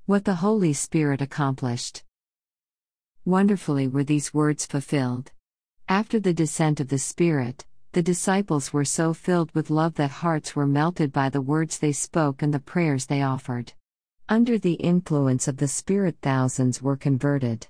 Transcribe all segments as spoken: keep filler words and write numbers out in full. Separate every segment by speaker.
Speaker 1: What the Holy Spirit accomplished. Wonderfully were these words fulfilled. After the descent of the Spirit, the disciples were so filled with love that hearts were melted by the words they spoke and the prayers they offered. Under the influence of the Spirit, thousands were converted.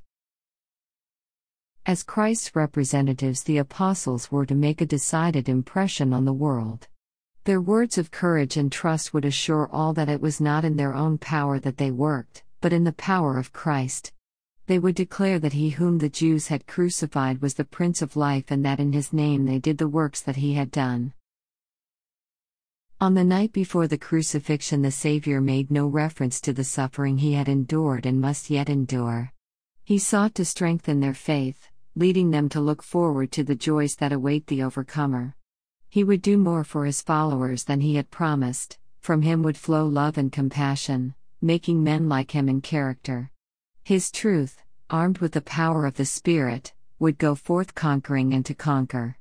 Speaker 1: As Christ's representatives, the apostles were to make a decided impression on the world. Their words of courage and trust would assure all that it was not in their own power that they worked, but in the power of Christ. They would declare that he whom the Jews had crucified was the Prince of Life, and that in his name they did the works that he had done. On the night before the crucifixion, the Savior made no reference to the suffering he had endured and must yet endure. He sought to strengthen their faith, leading them to look forward to the joys that await the overcomer. He would do more for his followers than he had promised. From him would flow love and compassion, making men like him in character. His truth, armed with the power of the Spirit, would go forth conquering and to conquer.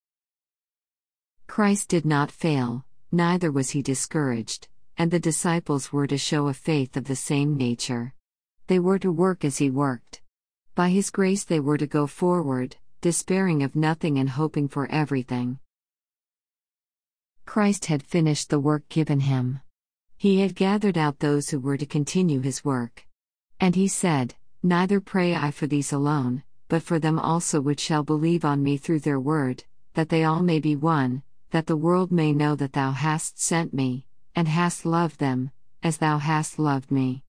Speaker 1: Christ did not fail, neither was he discouraged, and the disciples were to show a faith of the same nature. They were to work as he worked. By his grace they were to go forward, despairing of nothing and hoping for everything. Christ had finished the work given him. He had gathered out those who were to continue his work. And he said, "Neither pray I for these alone, but for them also which shall believe on me through their word, that they all may be one, that the world may know that thou hast sent me, and hast loved them, as thou hast loved me."